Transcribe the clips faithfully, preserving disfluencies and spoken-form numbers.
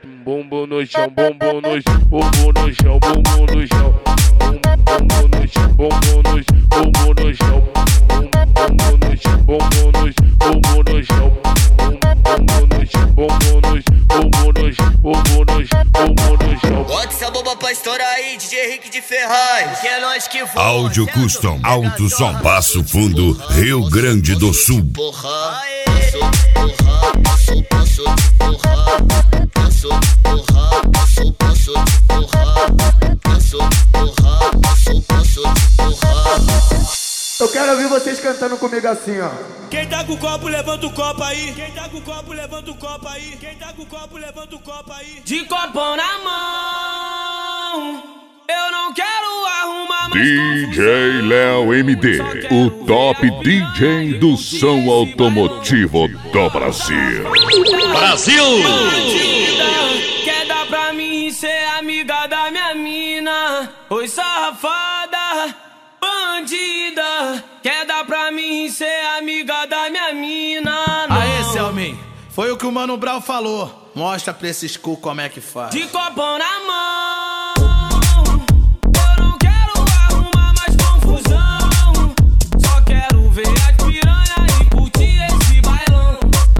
bumbum no chão, bumbum no chão, bumbum no chão, bumbum no chão, bumbum no chão, bumbum no chão, bumbum no chão, bumbum no chão, bumbum no chão, bumbum no chão, bumbum no chão, bumbum no chão, bumbum no chão, bumbum no chão, bumbum no chão. Bota essa bomba pra estourar aí, D J Henrique de Ferraz, que é nós que voa. Áudio Custom, Alto Som, Passo Fundo, Rio Grande do Sul. Porra, posso porra, posso, posso porra, posso porra, posso, posso porra, posso porra, posso, posso porra. Eu quero ouvir vocês cantando comigo assim, ó. Quem tá com o copo, levanta o copo aí. Quem tá com o copo, levanta o copo aí. Quem tá com o copo, levanta o copo aí. De copão na mão, eu não quero arrumar mais D J Léo M D, o top D J do som automotivo do Brasil. Brasil! Bandida, quer dar pra mim ser amiga da minha mina? Oi, safada, bandida, quer dar pra mim ser amiga da minha mina? Não. Aê, Selmin, foi o que o Mano Brown falou. Mostra pra esses cu como é que faz. De copão na mão, eu não quero arrumar mais confusão. Só quero ver as piranha e curtir esse bailão.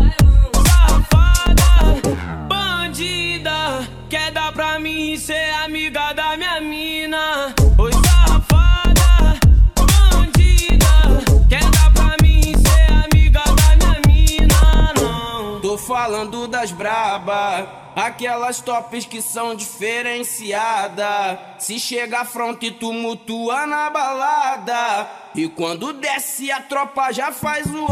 Safada, bandida, quer dar pra mim ser amiga da minha mina? Oi, safada, bandida, quer dar pra mim ser amiga da minha mina? Não. Tô falando das braba, aquelas tops que são diferenciadas. Se chega à fronte, tumultua na balada. E quando desce a tropa já faz o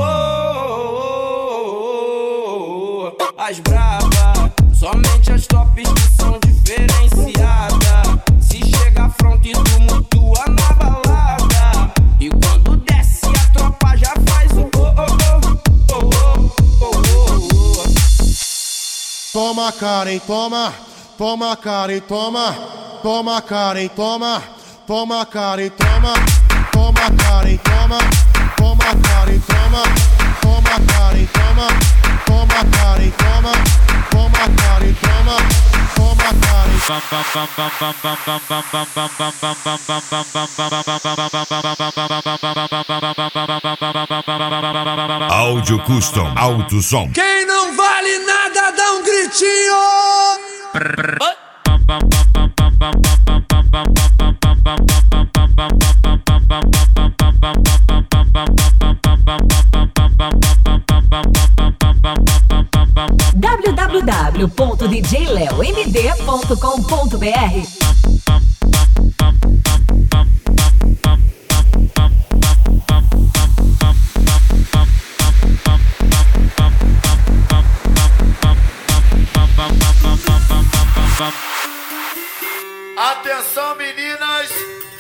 oh, oh, oh. As braba, somente as tops que são diferenciadas. Se chega à fronte, tumultua na balada. E quando desce a tropa já faz o oh, oh, oh, oh, oh, oh, oh. Toma Karen, toma, toma Karen, toma, toma Karen, toma, toma Karen, toma, toma Karen, toma, toma Karen, toma, toma Karen, toma, toma Karen, toma, toma Karen, toma, toma Karen. Áudio Custom, Alto Som. Quem não vale nada dá um gritinho. w w w ponto d j leo m d ponto com ponto b r. Atenção, meninas,